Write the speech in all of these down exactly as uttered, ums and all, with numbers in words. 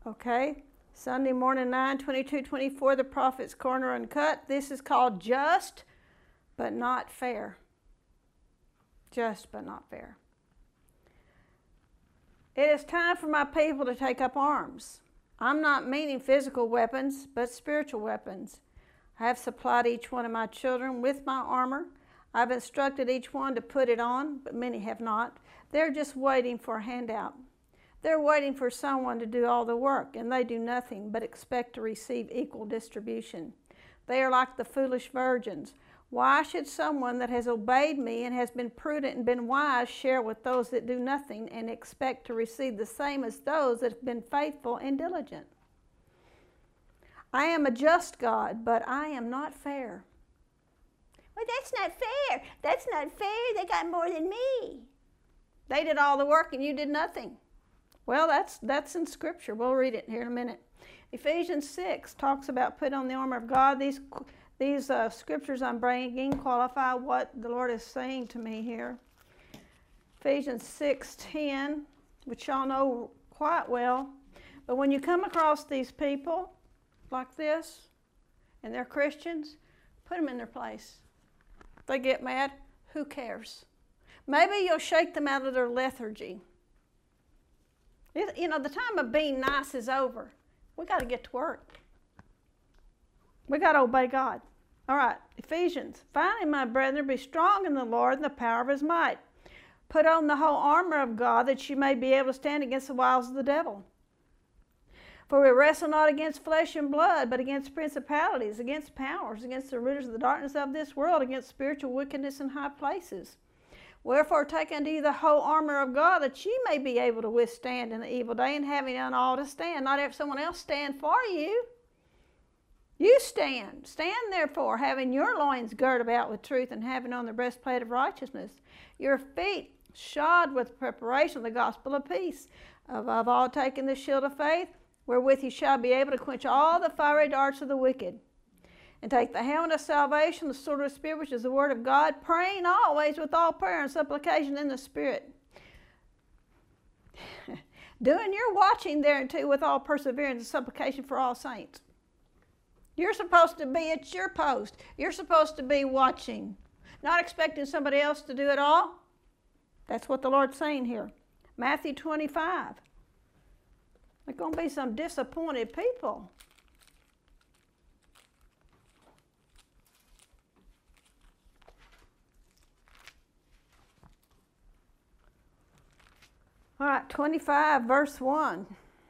Okay, Sunday morning nine, twenty-two, twenty-four, the Prophet's Corner Uncut. This is called Just But Not Fair. Just but not fair. It is time for my people to take up arms. I'm not meaning physical weapons, but spiritual weapons. I have supplied each one of my children with my armor. I've instructed each one to put it on, but many have not. They're just waiting for a handout. They're waiting for someone to do all the work, and they do nothing but expect to receive equal distribution. They are like the foolish virgins. Why should someone that has obeyed me and has been prudent and been wise share with those that do nothing and expect to receive the same as those that have been faithful and diligent? I am a just God, but I am not fair. Well, that's not fair. That's not fair. They got more than me. They did all the work and you did nothing. Well, that's that's in Scripture. We'll read it here in a minute. Ephesians six talks about put on the armor of God. These these uh, scriptures I'm bringing qualify what the Lord is saying to me here. Ephesians six ten, which y'all know quite well. But when you come across these people like this, and they're Christians, put them in their place. If they get mad, who cares? Maybe you'll shake them out of their lethargy. You know, the time of being nice is over. We got to get to work. We got to obey God. All right, Ephesians. Finally, my brethren, be strong in the Lord and the power of his might. Put on the whole armor of God that you may be able to stand against the wiles of the devil. For we wrestle not against flesh and blood, but against principalities, against powers, against the rulers of the darkness of this world, against spiritual wickedness in high places. Wherefore take unto you the whole armor of God, that ye may be able to withstand in the evil day, and having done all to stand. Not have someone else stand for you. You stand. Stand therefore, having your loins girt about with truth, and having on the breastplate of righteousness. Your feet shod with the preparation of the gospel of peace. Above all, taking the shield of faith, wherewith ye shall be able to quench all the fiery darts of the wicked. And take the helmet of salvation, the sword of the Spirit, which is the word of God, praying always with all prayer and supplication in the Spirit. Doing your watching thereunto with all perseverance and supplication for all saints. You're supposed to be at your post. You're supposed to be watching, not expecting somebody else to do it all. That's what the Lord's saying here. Matthew twenty-five. There's going to be some disappointed people. All right, twenty-five, verse one.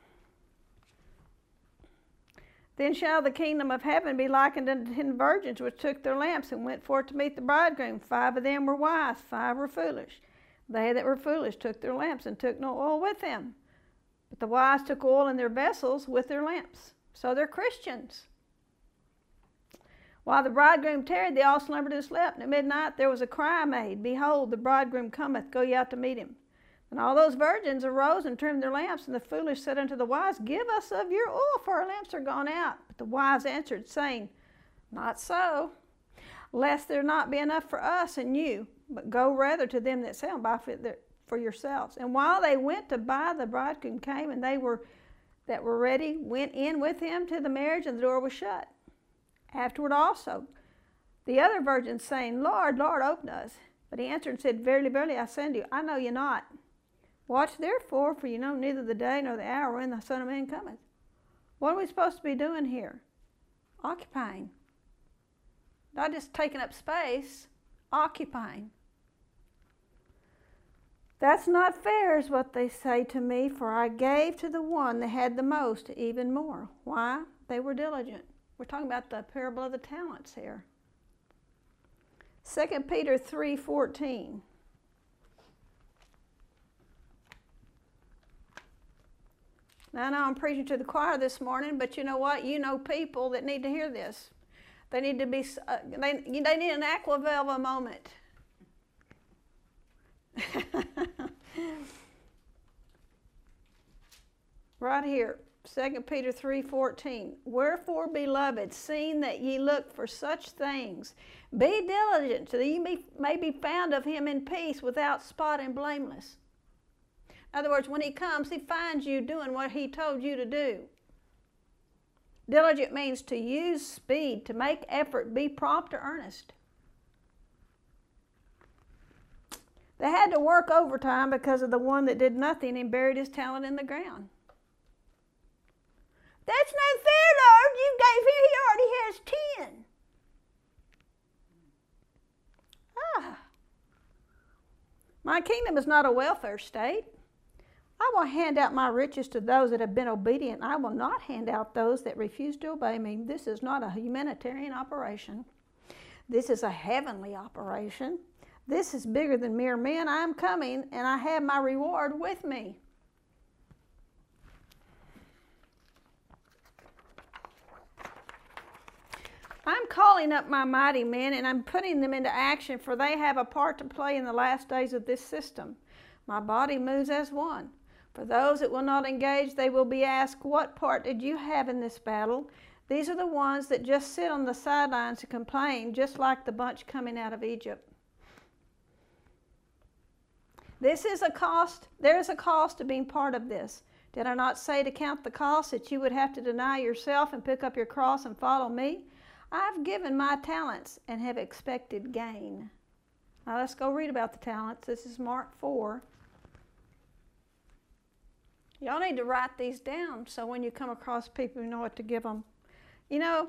Then shall the kingdom of heaven be likened unto ten virgins which took their lamps and went forth to meet the bridegroom. Five of them were wise, five were foolish. They that were foolish took their lamps and took no oil with them. But the wise took oil in their vessels with their lamps. So they're Christians. While the bridegroom tarried, they all slumbered and slept. And at midnight there was a cry made, Behold, the bridegroom cometh, go ye out to meet him. And all those virgins arose and trimmed their lamps, and the foolish said unto the wise, Give us of your oil, for our lamps are gone out. But the wise answered, saying, Not so, lest there not be enough for us and you, but go rather to them that sell and buy for yourselves. And while they went to buy, the bridegroom came, and they were that were ready went in with him to the marriage, and the door was shut. Afterward also the other virgins, saying, Lord, Lord, open us. But he answered and said, Verily, verily, I say unto you, I know you not. Watch therefore, for you know neither the day nor the hour when the Son of Man cometh. What are we supposed to be doing here? Occupying. Not just taking up space, occupying. That's not fair, is what they say to me, for I gave to the one that had the most even more. Why? They were diligent. We're talking about the parable of the talents here. Second Peter three fourteen. Now, I know I'm preaching to the choir this morning, but you know what? You know people that need to hear this. They need to be, uh, they, they need an Aquavelva moment. Right here, Second Peter three fourteen. Wherefore, beloved, seeing that ye look for such things, be diligent, so that ye may, may be found of him in peace, without spot and blameless. In other words, when he comes, he finds you doing what he told you to do. Diligent means to use speed, to make effort, be prompt or earnest. They had to work overtime because of the one that did nothing and buried his talent in the ground. That's not fair, Lord. You gave him, he already has ten. Ah. My kingdom is not a welfare state. I will hand out my riches to those that have been obedient. I will not hand out those that refuse to obey me. This is not a humanitarian operation. This is a heavenly operation. This is bigger than mere men. I am coming, and I have my reward with me. I'm calling up my mighty men, and I'm putting them into action, for they have a part to play in the last days of this system. My body moves as one. For those that will not engage, they will be asked, what part did you have in this battle? These are the ones that just sit on the sidelines and complain, just like the bunch coming out of Egypt. This is a cost. There is a cost to being part of this. Did I not say to count the cost, that you would have to deny yourself and pick up your cross and follow me? I've given my talents and have expected gain. Now let's go read about the talents. This is Mark four. Y'all need to write these down so when you come across people, you know what to give them. You know,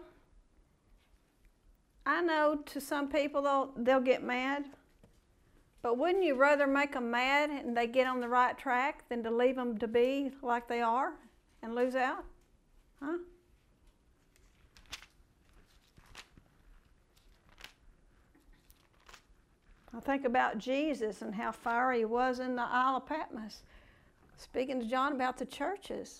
I know to some people they'll, they'll get mad, but wouldn't you rather make them mad and they get on the right track than to leave them to be like they are and lose out? Huh? I think about Jesus and how fiery he was in the Isle of Patmos, speaking to John about the churches.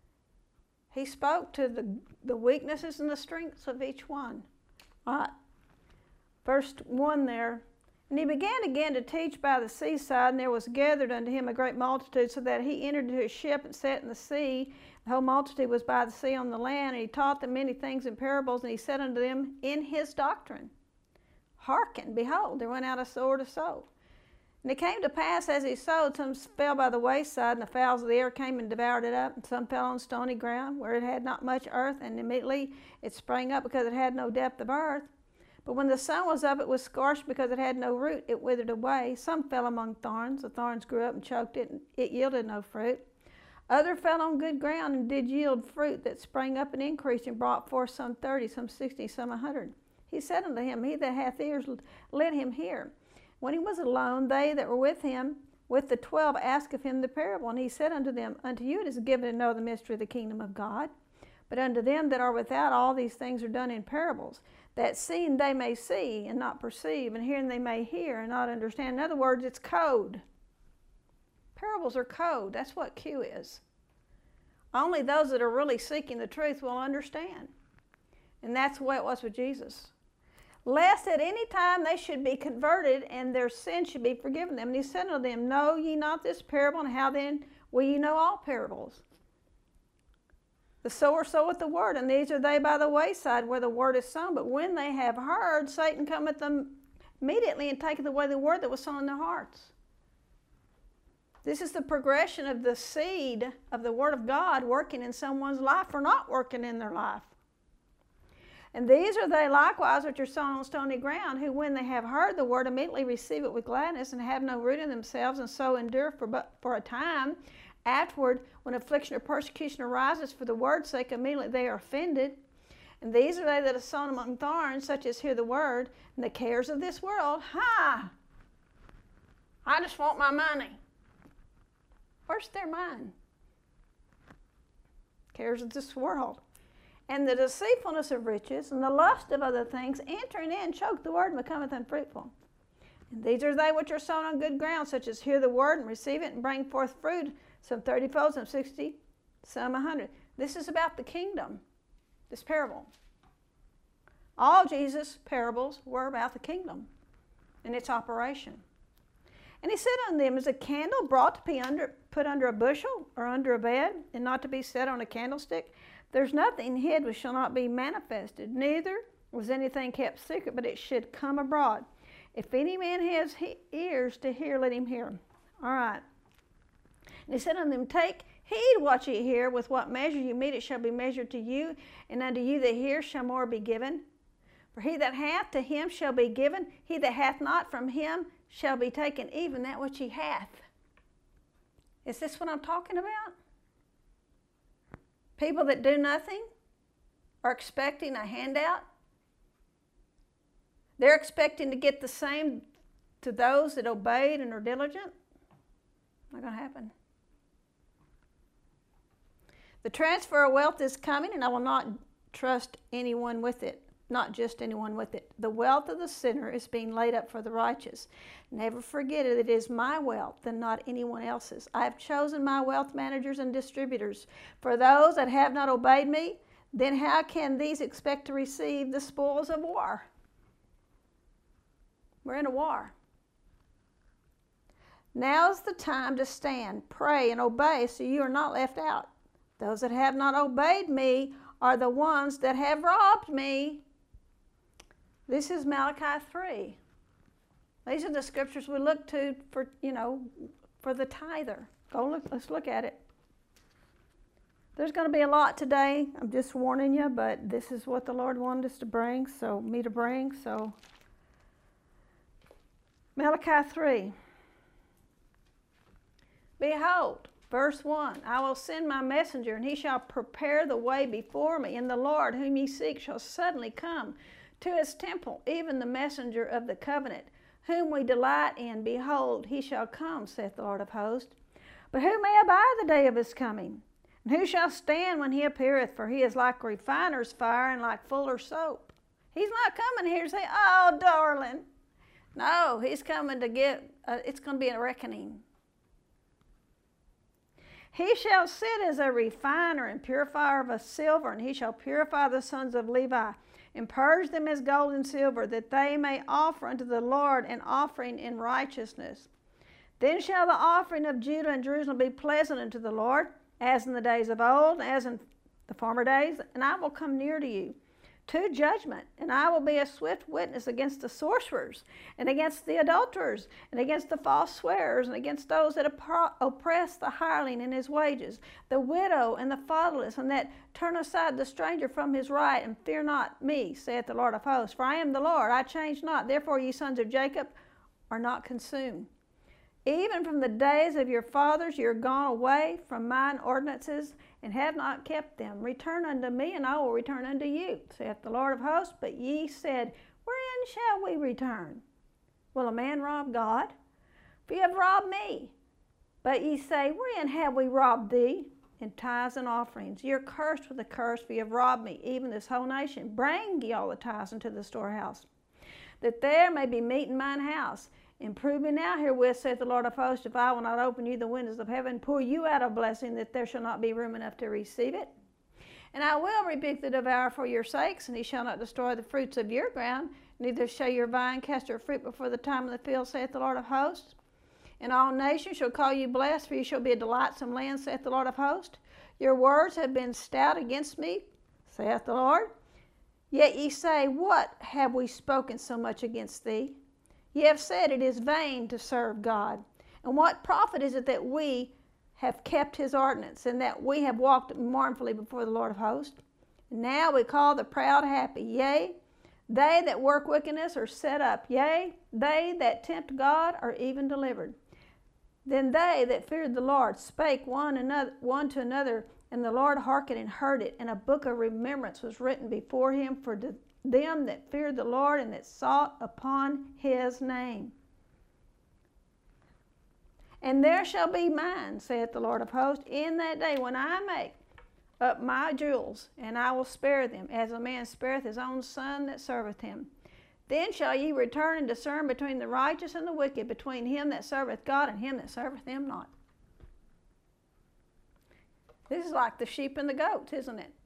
He spoke to the, the weaknesses and the strengths of each one. All right. Verse one there. And he began again to teach by the seaside, and there was gathered unto him a great multitude, so that he entered into a ship and sat in the sea. The whole multitude was by the sea on the land, and he taught them many things in parables, and he said unto them in his doctrine, hearken, behold, there went out a sower to sow. And it came to pass as he sowed, some fell by the wayside, and the fowls of the air came and devoured it up. And some fell on stony ground, where it had not much earth, and immediately it sprang up because it had no depth of earth. But when the sun was up, it was scorched because it had no root. It withered away. Some fell among thorns. The thorns grew up and choked it, and it yielded no fruit. Other fell on good ground and did yield fruit that sprang up and increased and brought forth some thirty, some sixty, some a hundred. He said unto him, he that hath ears, let him hear. When he was alone, they that were with him, with the twelve, asked of him the parable. And he said unto them, unto you it is given to know the mystery of the kingdom of God. But unto them that are without, all these things are done in parables, that seeing they may see and not perceive, and hearing they may hear and not understand. In other words, it's code. Parables are code. That's what Q is. Only those that are really seeking the truth will understand. And that's the way it was with Jesus. Lest at any time they should be converted, and their sins should be forgiven them. And he said unto them, know ye not this parable, and how then will ye know all parables? The sower soweth the word, and these are they by the wayside where the word is sown. But when they have heard, Satan cometh them immediately and taketh away the word that was sown in their hearts. This is the progression of the seed of the word of God working in someone's life or not working in their life. And these are they likewise which are sown on stony ground, who when they have heard the word immediately receive it with gladness, and have no root in themselves, and so endure for but for a time. Afterward, when affliction or persecution arises for the word's sake, immediately they are offended. And these are they that are sown among thorns, such as hear the word, and the cares of this world. Ha! I just want my money. Where's their mind? Cares of this world. And the deceitfulness of riches, and the lust of other things, entering in, choke the word, and becometh unfruitful. And these are they which are sown on good ground, such as hear the word, and receive it, and bring forth fruit, some thirty-fold, some sixty, some a hundred. This is about the kingdom, this parable. All Jesus' parables were about the kingdom and its operation. And he said unto them, is a candle brought to be under, put under a bushel, or under a bed, and not to be set on a candlestick? There's nothing hid which shall not be manifested, neither was anything kept secret, but it should come abroad. If any man has he- ears to hear, let him hear. All right. And he said unto them, Take heed what ye hear, with what measure you meet it shall be measured to you, and unto you that hear shall more be given. For he that hath, to him shall be given, he that hath not, from him shall be taken even that which he hath. Is this what I'm talking about? People that do nothing are expecting a handout. They're expecting to get the same to those that obeyed and are diligent. Not going to happen. The transfer of wealth is coming, and I will not trust anyone with it. Not just anyone with it. The wealth of the sinner is being laid up for the righteous. Never forget it, it is my wealth and not anyone else's. I have chosen my wealth managers and distributors. For those that have not obeyed me, then how can these expect to receive the spoils of war? We're in a war. Now's the time to stand, pray, and obey so you are not left out. Those that have not obeyed me are the ones that have robbed me. This is Malachi three. These are the scriptures we look to for, you know, for the tither. Go look, let's look at it. There's going to be a lot today. I'm just warning you, but this is what the Lord wanted us to bring, so me to bring. So Malachi three. Behold, verse one, I will send my messenger, and he shall prepare the way before me, and the Lord whom ye seek shall suddenly come to his temple, even the messenger of the covenant, whom we delight in. Behold, he shall come, saith the Lord of hosts. But who may abide the day of his coming? And who shall stand when he appeareth? For he is like refiner's fire and like fuller's soap. He's not coming here to say, oh, darling. No, he's coming to get, uh, it's going to be a reckoning. He shall sit as a refiner and purifier of a silver, and he shall purify the sons of Levi, and purge them as gold and silver, that they may offer unto the Lord an offering in righteousness. Then shall the offering of Judah and Jerusalem be pleasant unto the Lord, as in the days of old, as in the former days, and I will come near to you to judgment, and I will be a swift witness against the sorcerers, and against the adulterers, and against the false swearers, and against those that oppress the hireling in his wages, the widow and the fatherless, and that turn aside the stranger from his right, and fear not me, saith the Lord of hosts. For I am the Lord, I change not. Therefore ye sons of Jacob are not consumed. Even from the days of your fathers you are gone away from mine ordinances, and have not kept them. Return unto me, and I will return unto you, saith the Lord of hosts. But ye said, wherein shall we return? Will a man rob God? For ye have robbed me. But ye say, wherein have we robbed thee? In tithes and offerings. Ye are cursed with a curse, for ye have robbed me, even this whole nation. Bring ye all the tithes into the storehouse, that there may be meat in mine house. And prove me now herewith, saith the Lord of hosts, if I will not open you the windows of heaven, pour you out a blessing, that there shall not be room enough to receive it. And I will rebuke the devourer for your sakes, and he shall not destroy the fruits of your ground, neither shall your vine cast her fruit before the time of the field, saith the Lord of hosts. And all nations shall call you blessed, for you shall be a delightsome land, saith the Lord of hosts. Your words have been stout against me, saith the Lord. Yet ye say, what have we spoken so much against thee? Ye have said, it is vain to serve God. And what profit is it that we have kept his ordinance, and that we have walked mournfully before the Lord of hosts? And now we call the proud happy. Yea, they that work wickedness are set up. Yea, they that tempt God are even delivered. Then they that feared the Lord spake one, another, one to another, and the Lord hearkened and heard it. And a book of remembrance was written before him for the them that feared the Lord, and that sought upon his name. And there shall be mine, saith the Lord of hosts, in that day when I make up my jewels, and I will spare them, as a man spareth his own son that serveth him. Then shall ye return and discern between the righteous and the wicked, between him that serveth God and him that serveth him not. This is like the sheep and the goats, isn't it?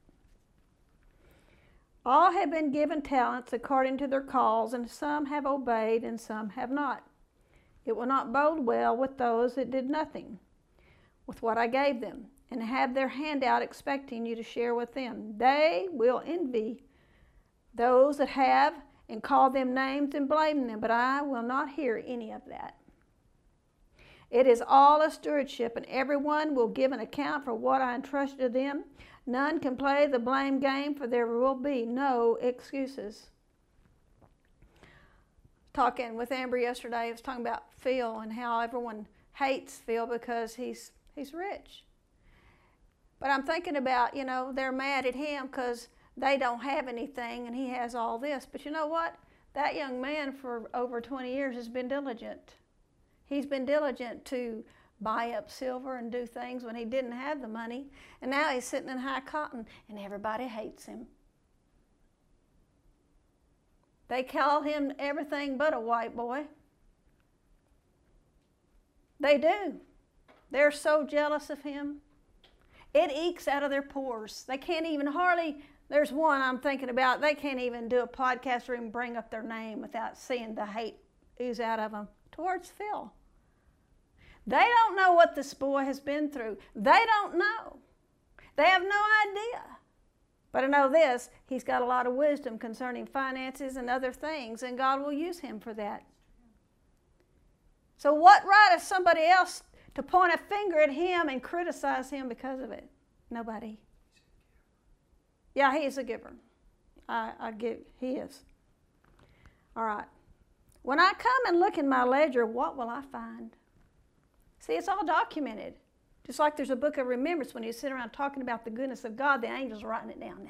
All have been given talents according to their calls, and some have obeyed, and some have not. It will not bode well with those that did nothing with what I gave them, and have their hand out expecting you to share with them. They will envy those that have, and call them names and blame them, but I will not hear any of that. It is all a stewardship, and everyone will give an account for what I entrusted to them. None can play the blame game, for there will be no excuses. Talking with Amber yesterday, I was talking about Phil and how everyone hates Phil because he's he's rich. But I'm thinking about, you know, they're mad at him because they don't have anything and he has all this. But you know what? That young man for over twenty years has been diligent. He's been diligent to buy up silver and do things when he didn't have the money. And now he's sitting in high cotton and everybody hates him. They call him everything but a white boy. They do. They're so jealous of him. It ekes out of their pores. They can't even hardly, there's one I'm thinking about, they can't even do a podcast or even bring up their name without seeing the hate ooze out of them towards Phil. They don't know what this boy has been through. They don't know. They have no idea. But I know this, he's got a lot of wisdom concerning finances and other things, and God will use him for that. So what right is somebody else to point a finger at him and criticize him because of it? Nobody. Yeah, he is a giver. I, I give, he is. All right. When I come and look in my ledger, what will I find? See, it's all documented. Just like there's a book of remembrance when you sit around talking about the goodness of God, the angels are writing it down.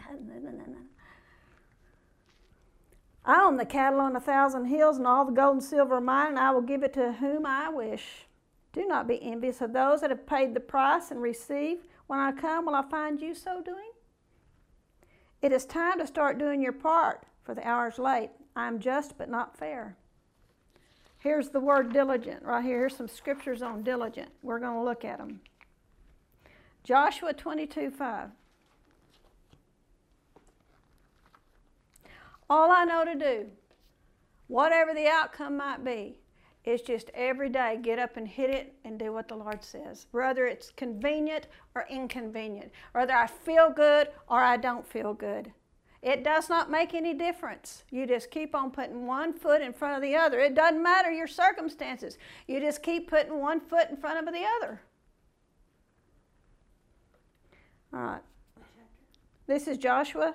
I own the cattle on a thousand hills and all the gold and silver are mine, and I will give it to whom I wish. Do not be envious of those that have paid the price and receive. When I come, will I find you so doing? It is time to start doing your part, for the hour is late. I am just but not fair. Here's the word diligent right here. Here's some scriptures on diligent. We're going to look at them. Joshua twenty-two five. All I know to do, whatever the outcome might be, is just every day get up and hit it and do what the Lord says. Whether it's convenient or inconvenient. Whether I feel good or I don't feel good. It does not make any difference. You just keep on putting one foot in front of the other. It doesn't matter your circumstances. You just keep putting one foot in front of the other. All right. This is Joshua.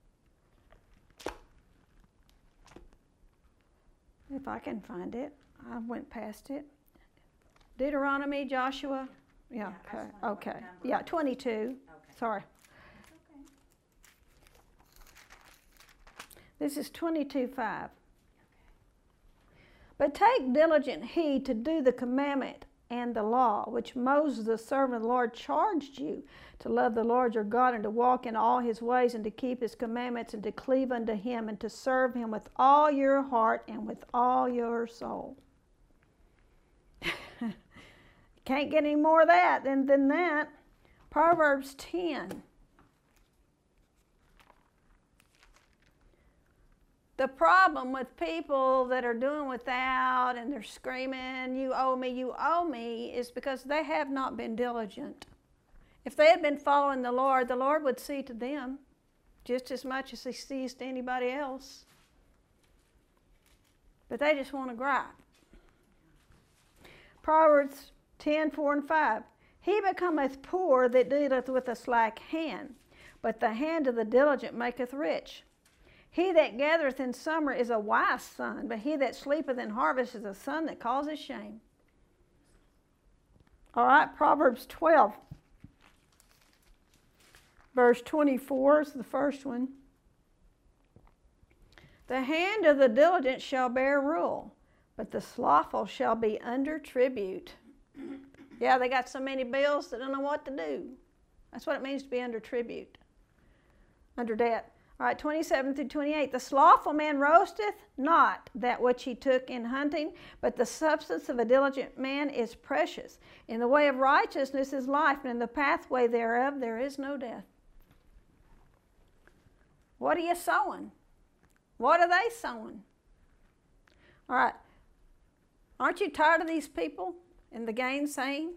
If I can find it. I went past it. Deuteronomy, Joshua. Yeah, Yeah, okay. Okay. number. Yeah, twenty-two. Okay. Sorry. Okay. This is twenty-two five. But take diligent heed to do the commandment and the law, which Moses, the servant of the Lord, charged you to love the Lord your God and to walk in all his ways and to keep his commandments and to cleave unto him and to serve him with all your heart and with all your soul. Can't get any more of that than, than that. Proverbs ten. The problem with people that are doing without and they're screaming, you owe me, you owe me, is because they have not been diligent. If they had been following the Lord, the Lord would see to them just as much as he sees to anybody else. But they just want to gripe. Proverbs ten, four and five. He becometh poor that dealeth with a slack hand, but the hand of the diligent maketh rich. He that gathereth in summer is a wise son, but he that sleepeth in harvest is a son that causes shame. All right, Proverbs twelve. Verse twenty-four is the first one. The hand of the diligent shall bear rule, but the slothful shall be under tribute. Yeah, they got so many bills they don't know what to do. That's what it means to be under tribute, under debt. All right, twenty-seven through twenty-eight. The slothful man roasteth not that which he took in hunting, but the substance of a diligent man is precious. In the way of righteousness is life, and in the pathway thereof there is no death. What are you sowing? What are they sowing? All right. Aren't you tired of these people and the gainsaying?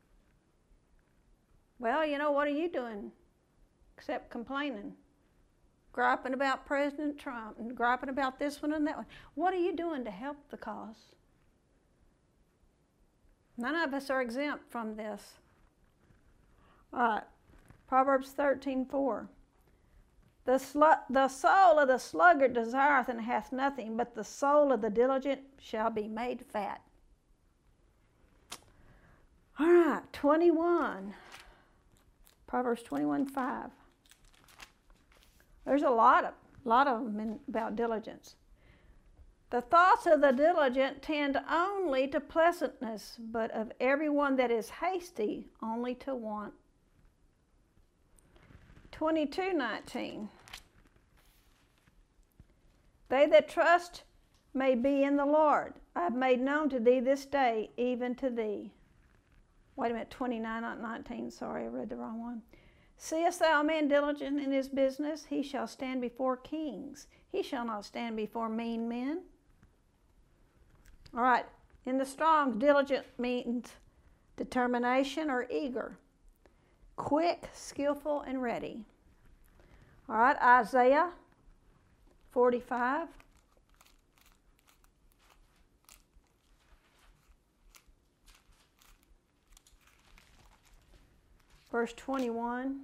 Well, you know, what are you doing except complaining? Griping about President Trump and griping about this one and that one. What are you doing to help the cause? None of us are exempt from this. All right, Proverbs thirteen four. The, slu- the soul of the sluggard desireth and hath nothing, but the soul of the diligent shall be made fat. All right, twenty-one. Proverbs twenty-one five. There's a lot of, lot of them in, about diligence. The thoughts of the diligent tend only to pleasantness, but of everyone that is hasty, only to want. twenty-two nineteen. They that trust may be in the Lord. I have made known to thee this day, even to thee. Wait a minute, twenty-nine, not nineteen. Sorry, I read the wrong one. Seest thou a man diligent in his business? He shall stand before kings. He shall not stand before mean men. All right, in the Strong's, diligent means determination or eager, quick, skillful, and ready. All right, Isaiah forty-five. Verse twenty-one.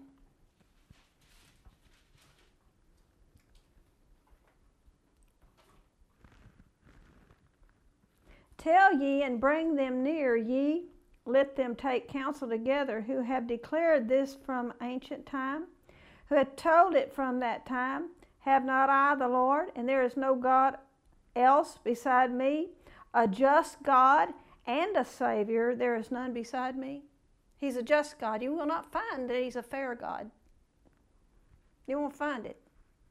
Tell ye and bring them near, ye, let them take counsel together, who have declared this from ancient time, who have told it from that time. Have not I the Lord, and there is no God else beside me, a just God and a Savior, there is none beside me. He's a just God. You will not find that he's a fair God. You won't find it.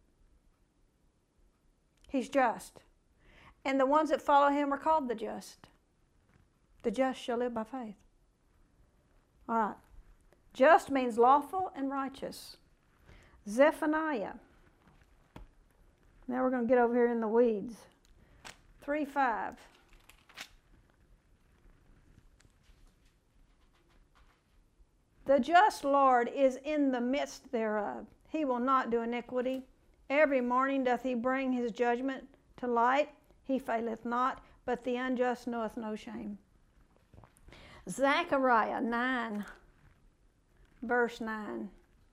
He's just. And the ones that follow him are called the just. The just shall live by faith. All right. Just means lawful and righteous. Zephaniah. Now we're going to get over here in the weeds. three five. The just Lord is in the midst thereof. He will not do iniquity. Every morning doth he bring his judgment to light. He faileth not, but the unjust knoweth no shame. Zechariah nine, verse nine.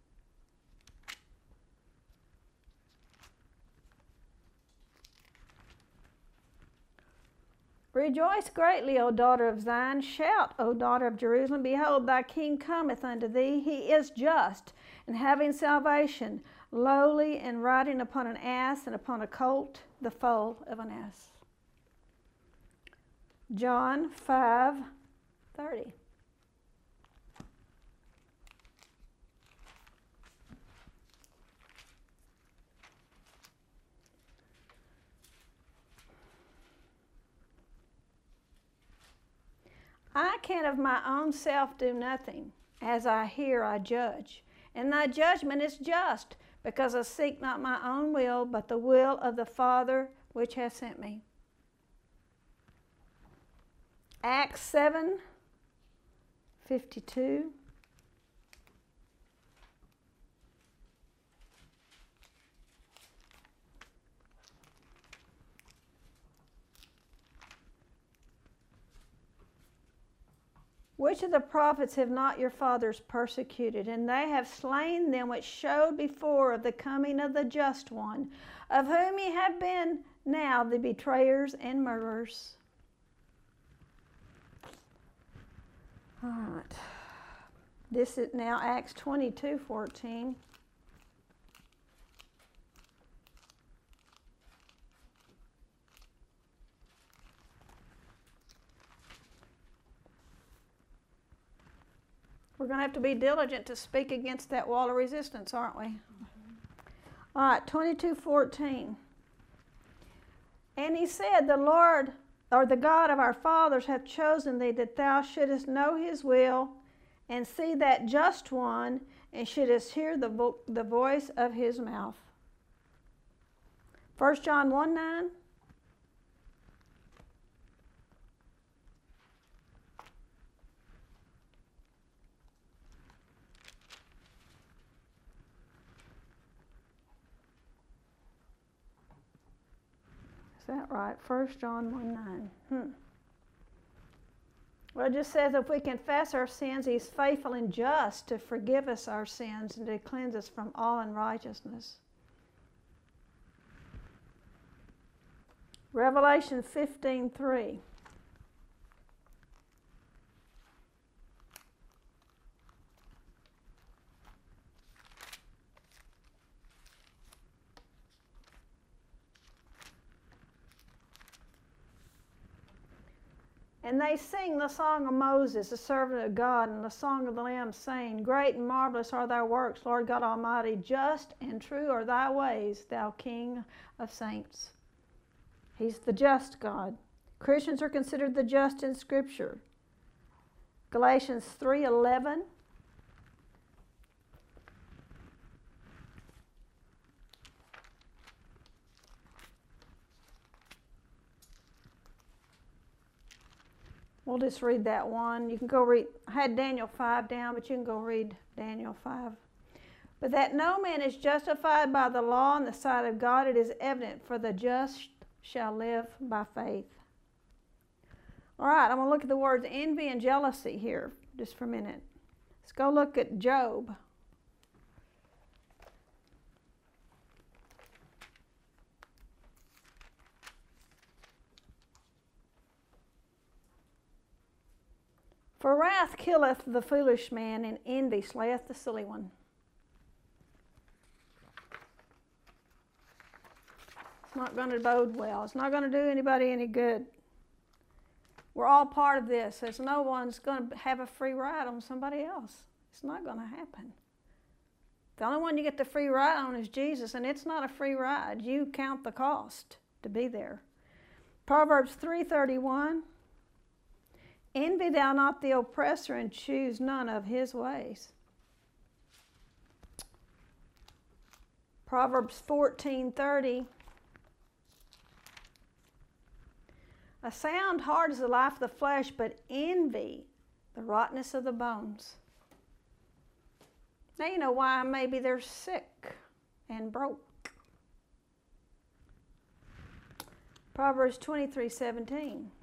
Rejoice greatly, O daughter of Zion. Shout, O daughter of Jerusalem. Behold, thy king cometh unto thee. He is just, and having salvation, lowly, and riding upon an ass, and upon a colt, the foal of an ass. John five thirty. I can of my own self do nothing. As I hear, I judge. And thy judgment is just, because I seek not my own will, but the will of the Father which hath sent me. Acts seven fifty-two. Which of the prophets have not your fathers persecuted? And they have slain them which showed before of the coming of the just one, of whom ye have been now the betrayers and murderers. All right. This is now Acts twenty-two fourteen. We're going to have to be diligent to speak against that wall of resistance, aren't we? Mm-hmm. All right, twenty-two fourteen. And he said, the Lord, or the God of our fathers, hath chosen thee, that thou shouldest know his will, and see that just one, and shouldest hear the, vo- the voice of his mouth. First John one nine. Is that right? First John one nine. Hmm. Well, it just says if we confess our sins, He's faithful and just to forgive us our sins and to cleanse us from all unrighteousness. Revelation fifteen three. And they sing the song of Moses, the servant of God, and the song of the Lamb, saying, Great and marvelous are thy works, Lord God Almighty. Just and true are thy ways, thou King of saints. He's the just God. Christians are considered the just in Scripture. Galatians three eleven. We'll just read that one. You can go read, I had Daniel five down, but you can go read Daniel five. But that no man is justified by the law in the sight of God, it is evident, for the just shall live by faith. All right, I'm going to look at the words envy and jealousy here just for a minute. Let's go look at Job. For wrath killeth the foolish man, and envy slayeth the silly one. It's not going to bode well. It's not going to do anybody any good. We're all part of this. There's no one's going to have a free ride on somebody else. It's not going to happen. The only one you get the free ride on is Jesus, and it's not a free ride. You count the cost to be there. Proverbs three thirty-one. Envy thou not the oppressor, and choose none of his ways. Proverbs fourteen thirty. A sound heart is the life of the flesh, but envy the rottenness of the bones. Now you know why maybe they're sick and broke. Proverbs twenty-three seventeen.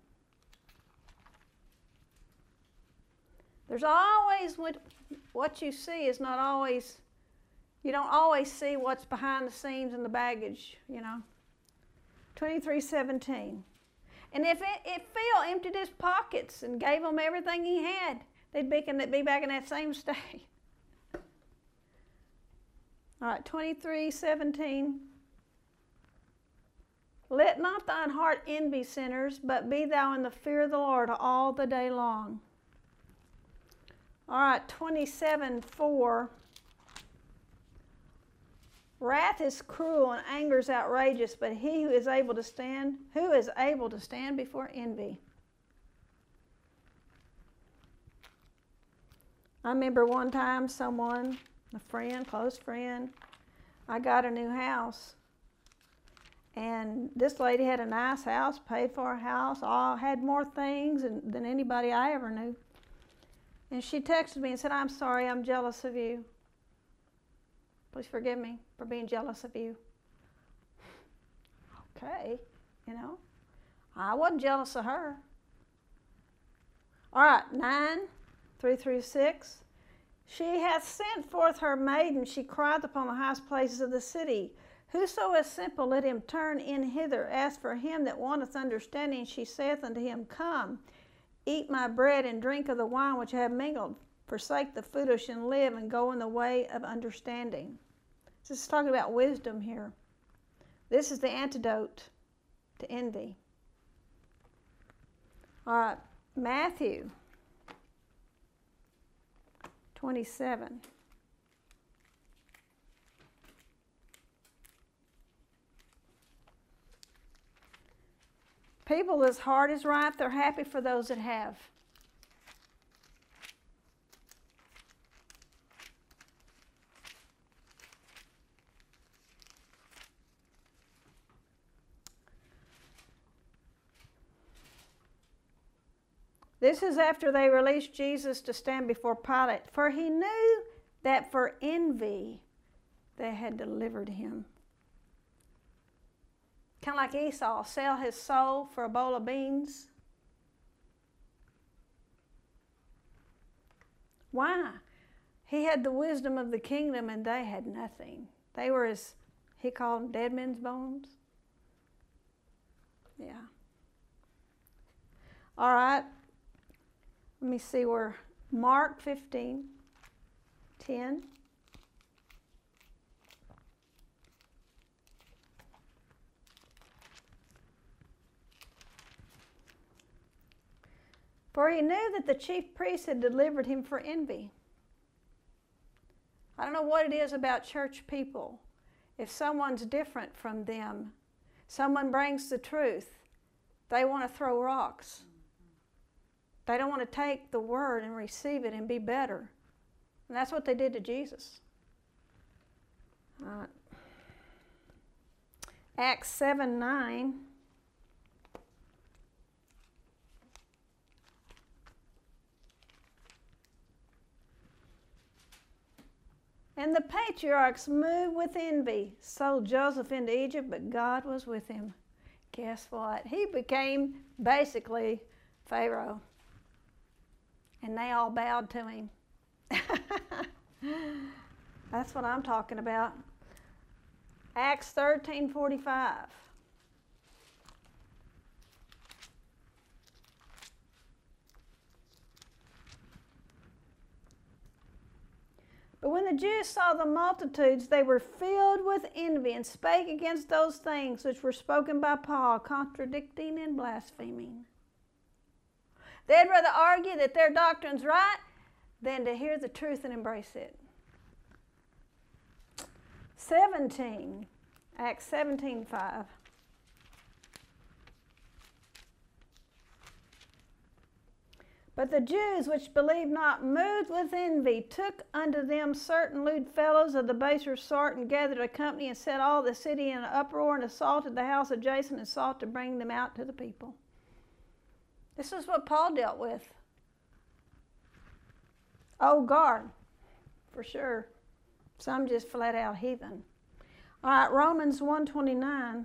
There's always what, what you see is not always, you don't always see what's behind the scenes and the baggage, you know. twenty-three seventeen. And if, it, if Phil emptied his pockets and gave them everything he had, they'd be, be back in that same state. All right, twenty-three seventeen. Let not thine heart envy sinners, but be thou in the fear of the Lord all the day long. All right, twenty-seven four. Wrath is cruel and anger is outrageous, but he who is able to stand, who is able to stand before envy? I remember one time someone, a friend, close friend, I got a new house. And this lady had a nice house, paid for a house, all had more things than, than anybody I ever knew. And she texted me and said, I'm sorry, I'm jealous of you. Please forgive me for being jealous of you. Okay, you know, I wasn't jealous of her. All right, nine, three through six. She hath sent forth her maiden, she crieth upon the highest places of the city. Whoso is simple, let him turn in hither. As for him that wanteth understanding, she saith unto him, Come, eat my bread and drink of the wine which I have mingled. Forsake the foolish and live, and go in the way of understanding. This is talking about wisdom here. This is the antidote to envy. All right, Matthew twenty-seven. People whose heart is right, they're happy for those that have. This is after they released Jesus to stand before Pilate, for he knew that for envy they had delivered him. Kind of like Esau, sell his soul for a bowl of beans. Why? He had the wisdom of the kingdom and they had nothing. They were, as he called them, dead men's bones. Yeah. All right. Let me see where Mark fifteen, ten. For he knew that the chief priests had delivered him for envy. I don't know what it is about church people. If someone's different from them, someone brings the truth, they want to throw rocks. They don't want to take the word and receive it and be better. And that's what they did to Jesus. All right. Acts seven, nine. And the patriarchs, moved with envy, sold Joseph into Egypt, but God was with him. Guess what? He became basically Pharaoh. And they all bowed to him. That's what I'm talking about. Acts thirteen forty-five. But when the Jews saw the multitudes, they were filled with envy and spake against those things which were spoken by Paul, contradicting and blaspheming. They'd rather argue that their doctrine's right than to hear the truth and embrace it. seventeen, Acts seventeen, five. But the Jews which believed not, moved with envy, took unto them certain lewd fellows of the baser sort, and gathered a company, and set all the city in an uproar, and assaulted the house of Jason, and sought to bring them out to the people. This is what Paul dealt with. Oh, guard, for sure. Some just flat out heathen. All right, Romans one twenty-nine.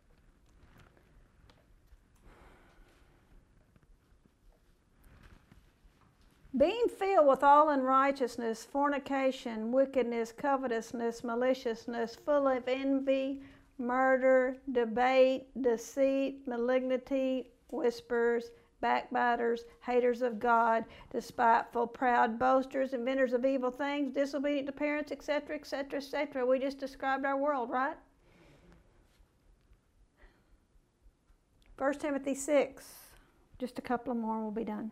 Being filled with all unrighteousness, fornication, wickedness, covetousness, maliciousness, full of envy, murder, debate, deceit, malignity, whispers, backbiters, haters of God, despiteful, proud, boasters, inventors of evil things, disobedient to parents, et cetera, et cetera, et cetera. We just described our world, right? First Timothy six. Just a couple of more and we'll be done.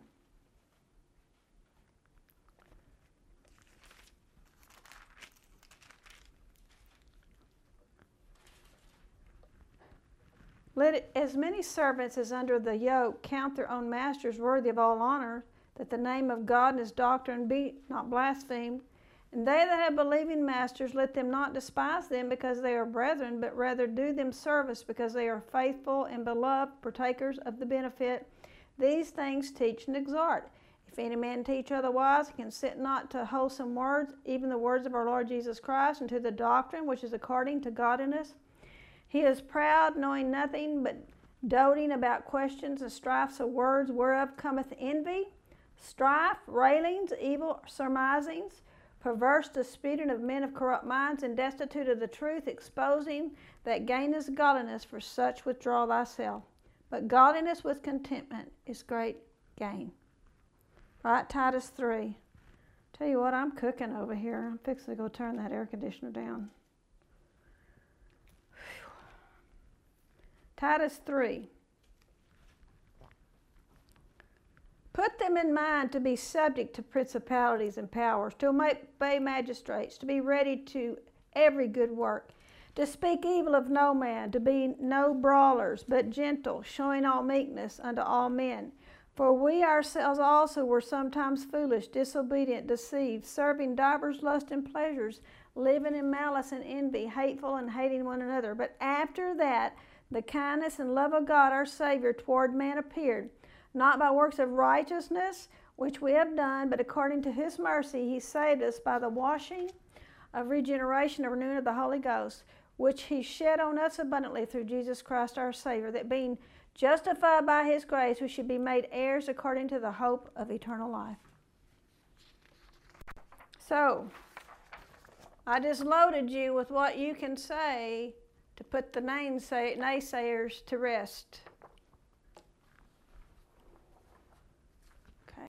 Let as many servants as under the yoke count their own masters worthy of all honor, that the name of God and his doctrine be not blasphemed. And they that have believing masters, let them not despise them because they are brethren, but rather do them service because they are faithful and beloved, partakers of the benefit. These things teach and exhort. If any man teach otherwise, he consent not to wholesome words, even the words of our Lord Jesus Christ, and to the doctrine which is according to godliness. He is proud, knowing nothing, but doting about questions and strifes of words, whereof cometh envy, strife, railings, evil surmisings, perverse disputing of men of corrupt minds, and destitute of the truth, exposing that gain is godliness, for such withdraw thyself. But godliness with contentment is great gain. Right, Titus three. Tell you what, I'm cooking over here. I'm fixing to go turn that air conditioner down. Titus three. Put them in mind to be subject to principalities and powers, to obey magistrates, to be ready to every good work, to speak evil of no man, to be no brawlers, but gentle, showing all meekness unto all men. For we ourselves also were sometimes foolish, disobedient, deceived, serving divers lusts and pleasures, living in malice and envy, hateful and hating one another. But after that, the kindness and love of God our Savior toward man appeared, not by works of righteousness, which we have done, but according to his mercy he saved us by the washing of regeneration and renewing of the Holy Ghost, which he shed on us abundantly through Jesus Christ our Savior, that being justified by his grace, we should be made heirs according to the hope of eternal life. So, I just loaded you with what you can say to put the naysay- naysayers to rest.